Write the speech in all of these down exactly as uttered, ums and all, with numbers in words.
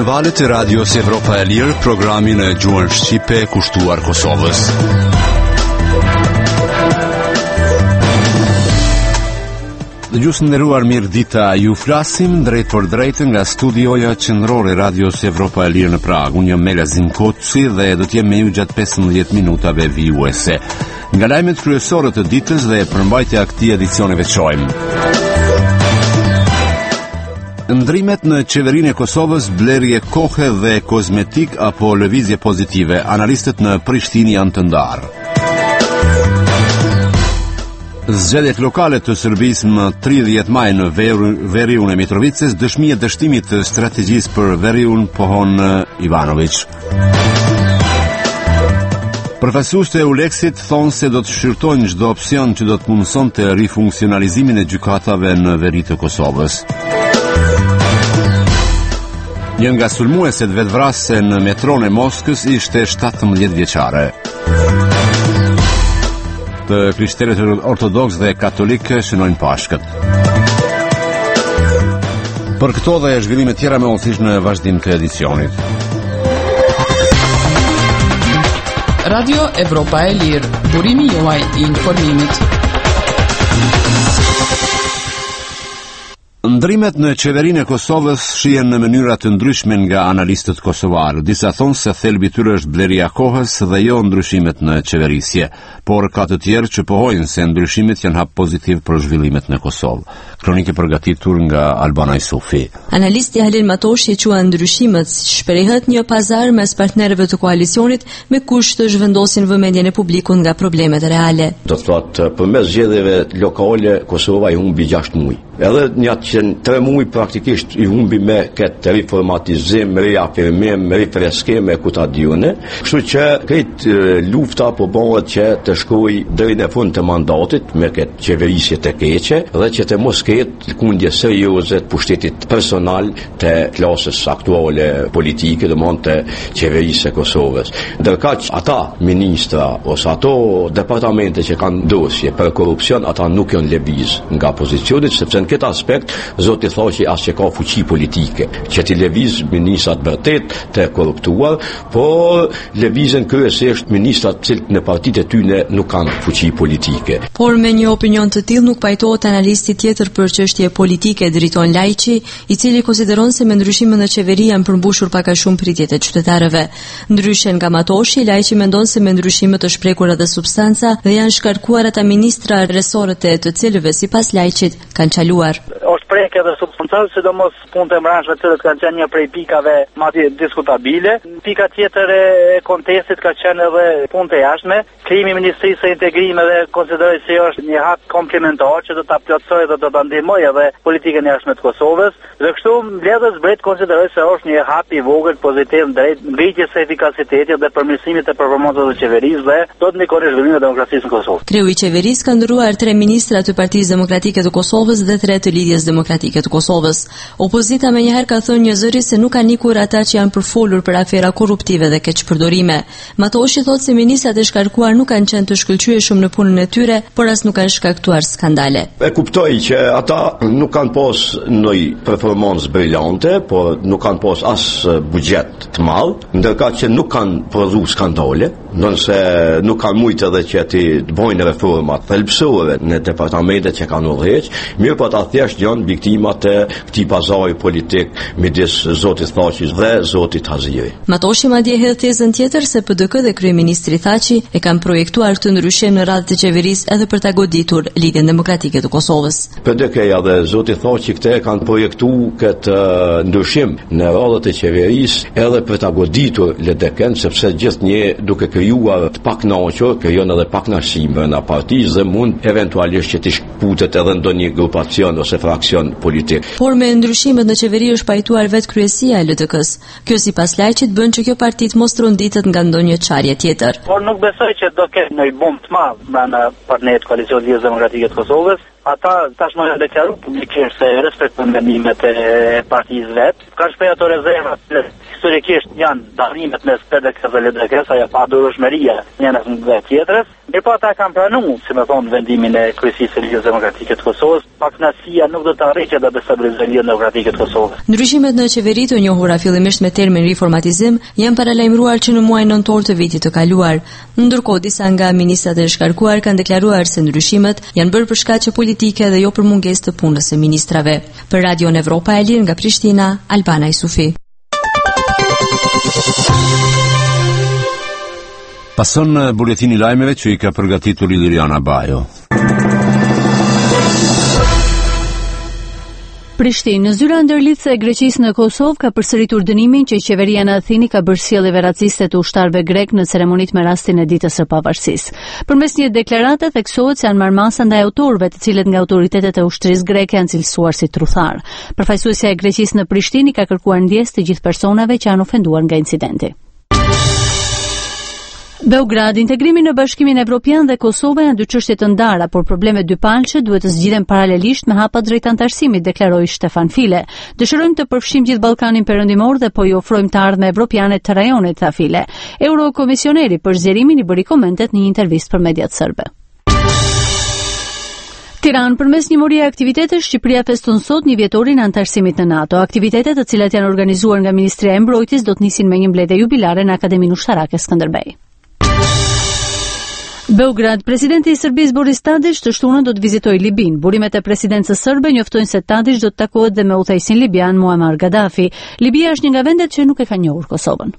në valët e radios Evropa e Lirë, programin e gjuhën shqipe kushtuar Kosovës. Dëgjues nderuar, mirë dita. Ju flasim drejt për drejt nga studioja qendrore radios Evropa e Lirë në Prag. Unë jam Melazim Koçi dhe do të jem me ju gjatë pesëmbëdhjetë minutave vijuese. Nga lajmet kryesore të ditës dhe përmbajtja e këtij edicioni veçojmë. Ndrimet në qeverinë e Kosovës, blerje kohe dhe kozmetik apo lëvizje pozitive, analistët në Prishtinë janë të ndarë. Zgjedhjet lokale të Serbisë më tridhjetë maj në Veriun e Mitrovicës, dëshmi e dështimit të strategjisë për Veriun, pohon Ivanović. Përfaqësuesit e Uleksit thonë se do të shqyrtojnë çdo opsion që do të mundësonte rifunksionalizimin e gjykatave në veri të Kosovës. Një nga sulmueset vetvrasëse në metron e Moskës ishte shtatëmbëdhjetë vjeçare. Të krishterët ortodoks dhe katolik shënojnë Pashkët. Për këto dhe zhvillime tjera me osish në vazhdim të edicionit. Radio Evropa e Lirë, burimi juaj i informimit. Ndrimet në qeverinë e Kosovës shihen në mënyra të ndryshme nga analistët kosovarë. Disa thonë se thelbi i tyre është blerja e kohës dhe jo ndryshimet në qeverisje, por ka të tjerë që pohojnë se ndryshimet janë hap pozitiv për zhvillimet në Kosovë. Kronikë përgatitur nga Albana Isufi. Analisti Halil Matoshi quan ndryshimet si shprehet një pazar mes partnerëve të koalicionit me kusht të zhvendosin vëmendjen e publikut nga problemet reale. Do të thotë përmes zgjedhjeve lokale Kosova i humbi gjashtë muaj. Edhe një që në tre muaj praktikisht i humbi me këtë reformatizim, reafirmim, refreskim e kuta diune. Kështu që këtë lufta po bëhet që të shkoj deri në fund të mandatit me këtë qeverisje të keqe dhe që të mos ketë lëkundje serioze të pushtetit personal të klasës aktuale politike, domethënë të qeverisë së Kosovës. Ndërkaq ata ministra ose ato departamente që kanë dosje për korrupsion, ata nuk janë lëviz nga pozicionit, sepse në këtë aspekt zoti thoshë as që ka fuqi politike, që ti lëviz ministrat vërtet të korruptuar, por lëvizën kryesisht ministrat cilët në partitë e tyre nuk kanë fuqi politike. Por me një opinion të tillë nuk pajtohet analisti tjetër për çështje politike, Driton Lajçi, i cili konsideron se me ndryshimin në qeveri janë përmbushur pak a shumë pritjet e qytetarëve. Ndryshe nga Matoshi, Lajçi mendon se me ndryshimet është prekur edhe substanca dhe janë shkarkuar ata ministra resorët e të cilëve sipas Lajçit kanë çaluar. Është prek edhe substancial, sidomos punët e branshëve të cilët kanë qenë një prej pikave madje diskutabile. Pika tjetër e kontestit ka qenë edhe punët e jashtme. Krijimi i Ministrisë së Integrimit dhe konsideroj se është një hap komplementar që do ta plotësojë dhe do ta ndihmojë edhe politikën e jashtme të Kosovës. Dhe kështu mbledhës drejt konsideroj se është një hap i vogël pozitiv drejt ngritjes së efikasitetit dhe përmirësimit të performancës së qeverisë dhe do të ndikojë në zhvillimin e demokracisë në Kosovë. Kreu i qeverisë ka ndëruar tre ministra të Partisë Demokratike të Kosovës dhe tre të Lidhjes Demokratike të Kosovës. Opozita menjëherë ka thënë një zëri se nuk kanë ikur ata që janë përfolur për afera korruptive dhe keqpërdorime. Matoshi thotë se ministrat e shkarkuar nuk kanë qenë të shkëlqyeshëm në punën e tyre, por as nuk kanë shkaktuar skandale. E kuptoj që ata nuk kanë pas ndonjë performancë brillante, por nuk kanë pas as buxhet të madh, ndërkaq që nuk kanë prodhuar skandale, nëse nuk kanë mujtë edhe që ti të bëjnë reforma thelbësore në departamentet që kanë udhëheq, mirë po ata thjesht janë viktima të këtij pazari politik midis zotit Thaçit dhe zotit Haziri. Matoshi madje hedh tezën tjetër se P D K dhe kryeministri Thaçi e kanë projektuar këtë ndryshim në radhë të qeverisë edhe për ta goditur Lidhjen Demokratike të Kosovës. P D K-ja dhe zoti Thaçi këte kanë projektuar këtë ndryshim në radhë të qeverisë edhe për ta goditur L D K-n, sepse gjithnjë duke krijuar të pakënaqur, krijon edhe pakënaqësi në partisë dhe mund eventualisht që të shkputet edhe ndonjë grupacion ose fraksion politik. Por me ndryshimet në qeveri është pajtuar vetë kryesia e L D K-s. Kjo sipas Lajçit bën që kjo parti të mos tronditet nga ndonjë çarje tjetër. Por nuk besoj që do ketë ndonjë bum të madh brenda partnerit koalicionit Lidhjes Demokratike të Kosovës. ata tashmë kanë deklaruar publikisht se respektojnë vendimet e partisë vet. Kanë shprehur ato rezerva që historikisht janë dallimet mes P D K-s dhe L D K-s, ajo pa durueshmëria njëra nga tjetrës. Mirë po ata kanë pranuar, si më thonë, vendimin e Kryesisë së Ligës Demokratike të Kosovës. Paknasia nuk do të arrijë të destabilizojë Ligën Demokratike të Kosovës. Ndryshimet në qeveri të njohura fillimisht me termin riformatizim janë paralajmëruar që në muajin nëntor të vitit të kaluar. Ndërkohë disa nga ministrat e shkarkuar kanë deklaruar se ndryshimet janë bërë për shkaqe politike dhe jo për mungesë të punës së ministrave. Për Radion Evropa e Lirë nga Prishtina, Albana Isufi. Pason në buletini lajmeve që i ka përgatitur Iliriana Bajo. Prishtinë, zyra ndërlidhëse e Greqisë në Kosovë ka përsëritur dënimin që qeveria në Athinë ka bërë sjelljeve raciste të ushtarëve grek në ceremonitë me rastin e ditës së pavarësisë. Përmes një deklarate theksohet se janë marrë masa ndaj autorëve, të cilët nga autoritetet e ushtrisë greke janë cilësuar si trutharë. Përfaqësuesja e Greqisë në Prishtinë ka kërkuar ndjesë të gjithë personave që janë ofenduar nga incidenti. Beograd, integrimi në Bashkimin Evropian dhe Kosova janë dy çështje të ndara, por problemet dypalçe duhet të zgjidhen paralelisht me hapa drejt antarësimit, deklaroi Stefan File. Dëshirojmë të përfshijmë gjithë Ballkanin Perëndimor dhe po i ofrojmë të ardhmë evropiane të rajonit, tha File. Eurokomisioneri për zgjerimin i bëri komentet në një intervistë për mediat serbe. Tiranë, përmes një morie aktivitetesh, Shqipëria feston sot një vjetorin e antarësimit në NATO. Aktivitetet të cilat janë organizuar nga Ministria e Mbrojtjes do të nisin me një mbledhje jubilare në Akademinë Ushtarake Skënderbej. Beograd, presidenti i Serbisë Boris Tadić të shtunën do të vizitojë Libin. Burimet e presidencës serbe njoftojnë se Tadić do të takohet dhe me udhëheqësin libian Muammar Gaddafi. Libia është një nga vendet që nuk e ka njohur Kosovën.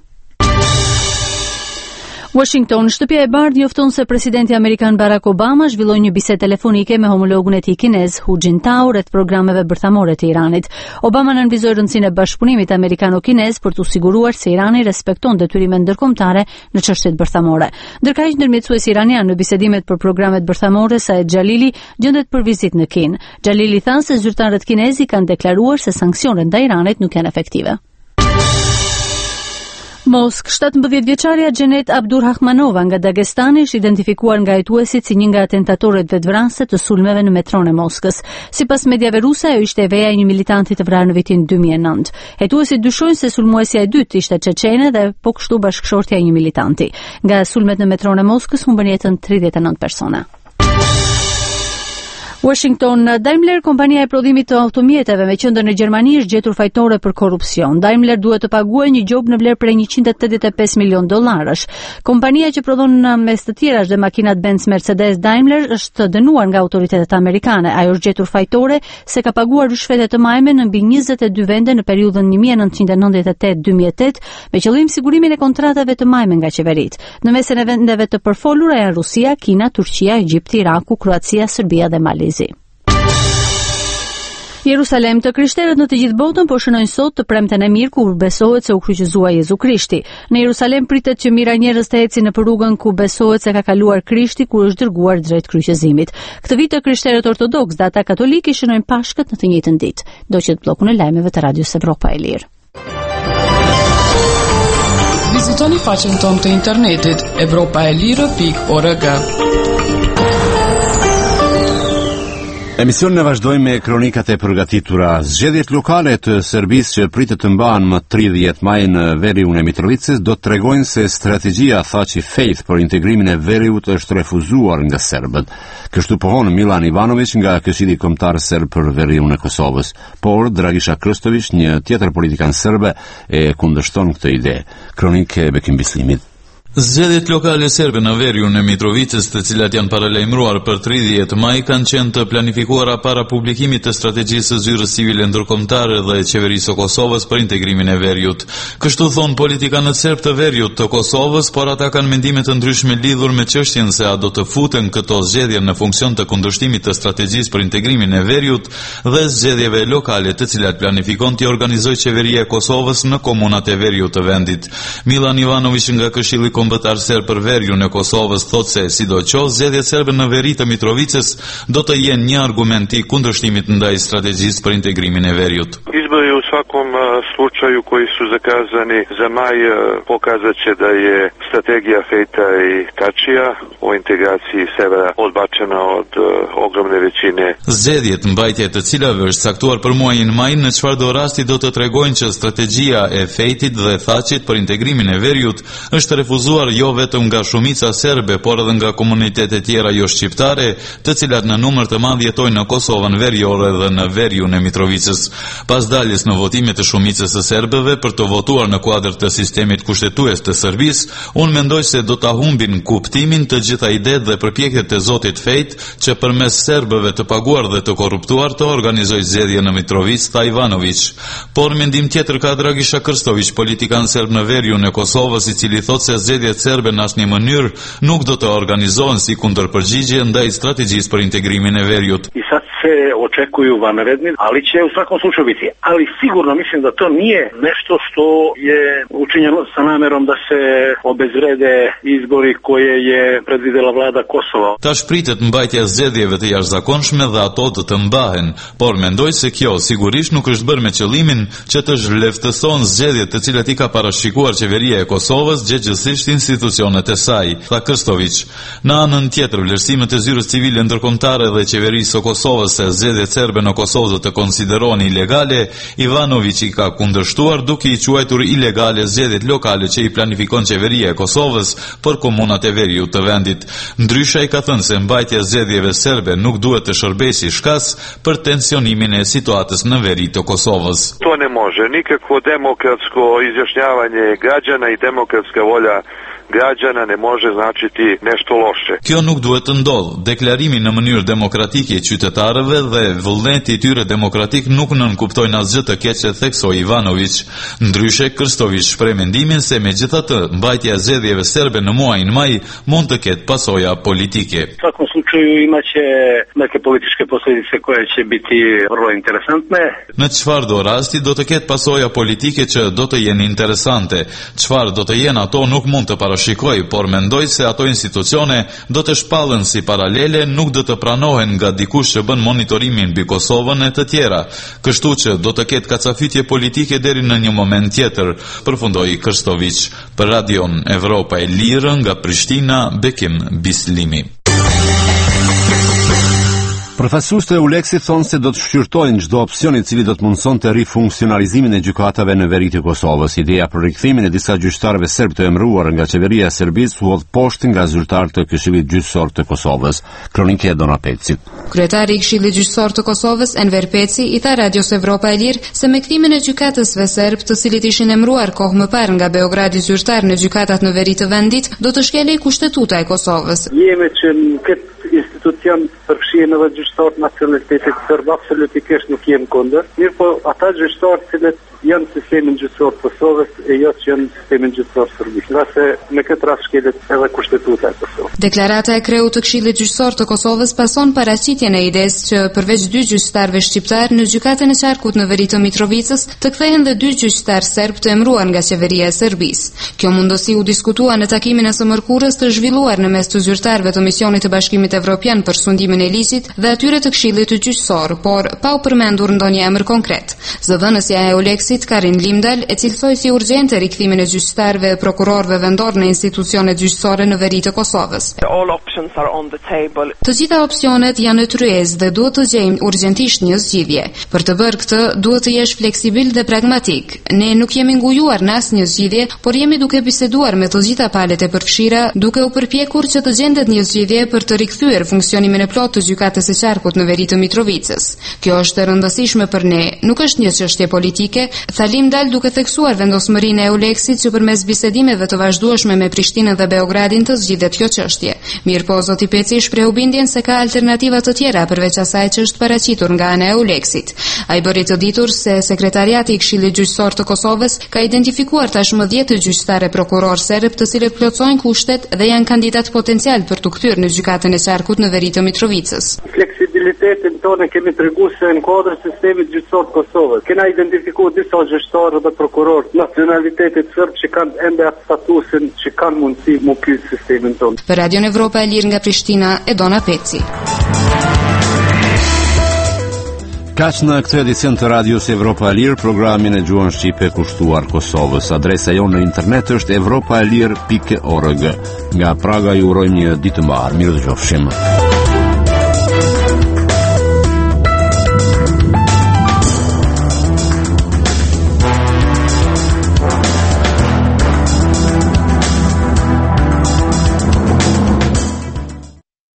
Washington, Shtëpia e Bardhë njofton se presidenti amerikan Barack Obama zhvilloi një bisedë telefonike me homologun e tij kinez Hu Jintao rreth programeve bërthamore të Iranit. Obama nënvizoi rëndësinë e bashkëpunimit amerikano-kinez për të siguruar se Irani respekton detyrimet ndërkombëtare në çështjet bërthamore. Ndërkaq, ndërmjetësuesi iranian në bisedimet për programet bërthamore Saed Xhalili gjendet për vizitë në Kinë. Xhalili tha se zyrtarët kinezë kanë deklaruar se sanksionet ndaj Iranit nuk janë efektive. Mosk, shtatëmbëdhjetë vjeçaria Xhenet Abdurrahmanova nga Dagestani është identifikuar nga hetuesit si një nga atentatorët vetvrasë të sulmeve në metron e Moskës. Sipas mediave ruse, ajo ishte veja e një militanti të vrarë në vitin dy mijë e nëntë. Hetuesit dyshojnë se sulmuesja e dytë ishte çeçene dhe po kështu bashkëshortja e një militanti. Nga sulmet në metron e Moskës humbën jetën tridhjetë e nëntë persona. Washington, Daimler, kompania e prodhimit të automjeteve me qendër në Gjermani, është gjetur fajtore për korrupsion. Daimler duhet të paguajë një gjop në vlerë prej njëqind e tetëdhjetë e pesë milion dollarësh. Kompania që prodhon mes të tjerash dhe makinat Benz, Mercedes, Daimler është dënuar nga autoritetet amerikane. Ajo është gjetur fajtore se ka paguar rishfete të majme në mbi njëzet e dy vende në periudhën një mijë e nëntëqind e nëntëdhjetë e tetë deri në dy mijë e tetë me qëllim sigurimin e kontratave të majme nga qeverit. Në mesin e vendeve të përfolura janë Rusia, Kina, Turqia, Egjipti, Iraku, Kroacia, Serbia dhe Malezi. Jerusalem, të krishterët në të gjithë botën po shënojnë sot të premten e mirë kur besohet se u kryqëzua Jezu Krishti. Në Jerusalem pritet që mijëra njerëz të ecin nëpër rrugën ku besohet se ka kaluar Krishti kur është dërguar drejt kryqëzimit. Këtë vit të krishterët ortodoks dhe ata katolik i shënojnë Pashkët në të njëjtën ditë. Doqet bllokun e lajmeve të Radios Evropa e Lirë. Vizitoni faqen tonë të internetit evropaelire pikë org. Emisionin e vazhdojmë me kronikat e përgatitura. Zgjedhjet lokale të Serbisë që pritet të mbahen më tridhjetë maj në veriun e Mitrovicës do të tregojnë se strategjia Thaçi Faith për integrimin e veriut është refuzuar nga serbët. Kështu pohon Milan Ivanović nga Këshilli Kombëtar Serb për veriun e Kosovës, por Dragisha Krstović, një tjetër politikan serbe, e kundërshton këtë ide. Kronikë e Bekim Bislimit. Zgjedhjet lokale serbe në veriun e Mitrovicës, të cilat janë paralajmëruar për tridhjetë maj, kanë qenë të planifikuara para publikimit të strategjisë së zyrës civile ndërkombëtare dhe qeverisë së Kosovës për integrimin e veriut. Kështu thon politikanët serb të veriut të Kosovës, por ata kanë mendime të ndryshme lidhur me çështjen se a do të futen këto zgjedhje në funksion të kundërshtimit të strategjisë për integrimin e veriut dhe zgjedhjeve lokale, të cilat planifikon të organizojë qeveria e Kosovës në komunat e veriut të vendit. Milan Ivanović nga Këshilli Kombëtar Serb për veriun e Kosovës thotë se sidoqoftë zgjedhjet serbe në veri të Mitrovicës do të jenë një argument i kundërshtimit ndaj strategjisë për integrimin e veriut. svakom slučaju koji su zakazani za maj pokazat će da je strategija Fejta i Tačija o integraciji severa odbačena od ogromne većine. Zgjedhjet mbajtje të cilave është caktuar për muajin maj në çfarë do rasti do të tregojnë që strategjia e Fejtit dhe Thaçit për integrimin e veriut është refuzuar jo vetëm nga shumica serbe, por edhe nga komunitete tjera jo shqiptare, të cilat në numër të madh jetojnë në Kosovën veriore dhe në veriun e Mitrovicës. Pas daljes në votimet të shumicës së serbëve për të votuar në kuadër të sistemit kushtetues të Serbisë, unë mendoj se do ta humbin kuptimin të gjitha idetë dhe përpjekjet e Zotit Fejt që përmes serbëve të paguar dhe të korruptuar të organizojë zgjedhje në Mitrovicë, tha Ivanović. Por mendim tjetër ka Dragisha Krstović, politikan serb në veriun e Kosovës, i cili thotë se zgjedhjet serbe në asnjë mënyrë nuk do të organizohen si kundërpërgjigje ndaj strategjisë për integrimin e veriut. I sad se očekuju vanredni, ali će u svakom slučaju biti. Ali sigurno mislim da to nije nešto što je učinjeno sa namerom da se obezvrede izbori koje je predvidela vlada Kosova. Tash pritet mbajtja e zgjedhjeve të jashtëzakonshme dhe ato të të mbahen, por mendoj se kjo sigurisht nuk është bërë me qëllimin që të zhvleftëson zgjedhjet të cilat i ka parashikuar qeveria e Kosovës, gjithsesi institucionet e saj, tha Krstović. Në anën tjetër, vlerësimet e zyrës civile ndërkombëtare dhe qeverisë së Kosovës se zgjedhjet serbe në Kosovë do të konsiderohen ilegale, Ivanović i ka kundërshtuar duke i quajtur ilegale zgjedhjet lokale që i planifikon qeveria e Kosovës për komunat e veriut të vendit. Ndryshe ai ka thënë se mbajtja e zgjedhjeve serbe nuk duhet të shërbejë si shkas për tensionimin e situatës në veri të Kosovës. To ne može nikakvo demokratsko izjašnjavanje građana i demokratska volja građana ne može značiti nešto loše. Kjo nuk duhet të ndodhë. Deklarimi në mënyrë demokratike e qytetarëve dhe vullneti i tyre demokratik nuk nënkuptojnë asgjë të keqe, theksoi Ivanović. Ndryshe, Krstović shpreh mendimin se megjithatë mbajtja e zgjedhjeve serbe në muajin maj mund të ketë pasoja politike. U svakom slučaju imaće neke političke posljedice koje će biti vrlo interesantne. Në çfarë do rasti do të ketë pasoja politike që do të jenë interesante. Çfarë do të jenë ato nuk mund të parashikoj, por mendoj se ato institucione do të shpallen si paralele, nuk do të pranohen nga dikush që bën monitorimin mbi Kosovën e të tjera. Kështu që do të ketë kacafitje politike deri në një moment tjetër, përfundoi Krstović. Për Radion Evropa e Lirë nga Prishtina, Bekim Bislimi. Përfaqësues të Euleksit thonë se do të shqyrtojnë çdo opsion i cili do të mundsonte rifunksionalizimin e gjykatave në veri të Kosovës. Ideja për rikthimin e disa gjyqtarëve serb të emëruar nga qeveria e Serbisë u hodh poshtë nga zyrtarët të Këshillit Gjyqësor të Kosovës. Kronikë e Dona Pecit. Kryetari i Këshillit Gjyqësor të Kosovës, Enver Peci, i tha Radios Evropa e Lirë se me kthimin e gjykatësve serb, të cilët ishin emëruar kohë më parë nga Beogradi zyrtar në gjykatat në veri të vendit, do të shkelej kushtetuta e Kosovës. Jemi që në këtë institucion përfshihen edhe gjyqtarët nacionalitetit serb, absolutikisht nuk jem kundër. Mirë po ata gjyqtarë cilët janë sistemin gjyqësor të Kosovës e jo që janë sistemin gjyqësor serbisht. Nga se me këtë rast shkelet edhe kushtetuta e Kosovës. Deklarata e kreut të Këshillit Gjyqësor të Kosovës pason paraqitjen e idesë që përveç dy gjyqtarëve shqiptar në gjykatën e qarkut në veri të Mitrovicës të kthehen dhe dy gjyqtarë serb të emëruar nga qeveria e Serbisë. Kjo mundosi u diskutua në takimin e së mërkurës të zhvilluar në mes të zyrtarëve të Misionit të Bashkimit Evropian për sundimin e ligjit dhe atyre të Këshillit të Gjyqësor, por pa u përmendur ndonjë emër konkret. Zëdhënësja e Euleksit, Karin Limdal, e cilësoi si urgjente rikthimin e gjyqtarëve e prokurorëve vendor në institucionet gjyqësore në veri të Kosovës. Të gjitha opsionet janë në tryezë dhe duhet të gjejmë urgjentisht një zgjidhje. Për të bërë këtë, duhet të jesh fleksibil dhe pragmatik. Ne nuk jemi ngujuar në asnjë zgjidhje, por jemi duke biseduar me të gjitha palët e përfshira, duke u përpjekur që të gjendet një zgjidhje për të rikthyer funksionimin e plotë të gjykatës së qarkut në veri të Mitrovicës. Kjo është e rëndësishme për ne, nuk është një çështje politike, tha Limdal duke theksuar vendosmërinë e Euleksit që përmes bisedimeve të vazhdueshme me Prishtinën dhe Beogradin të zgjidhet kjo çështje. Mirëpo zoti Peci shprehu bindjen se ka alternativa të tjera përveç asaj që është paraqitur nga ana e Euleksit. Ai bëri të ditur se sekretariati i Këshillit Gjyqësor të Kosovës ka identifikuar tashmë dhjetë gjyqtarë prokuror serb të cilët plotësojnë kushtet dhe janë kandidat potencial për të kthyer në gjykatën e qarkut në veri të Mitrovicës. Fleksibilitetin tonë kemi treguar se në kuadër të sistemit gjyqësor të Kosovës kena identifikuar disa gjyqtarë dhe prokurorë nacionalitetit serb që kanë ende atë statusin që kanë mundësi mu kyç sistemin tonë. Për Radion Evropa e Lirë nga Prishtina, Edona Peci. Kaq në këtë edicion të radios Evropa e Lirë, programin e gjuhën shqipe kushtuar Kosovës. Adresa jonë në internet është evropaelir pikë org. Nga Praga ju urojmë një ditë të mbarë. Mirë dëgjofshim.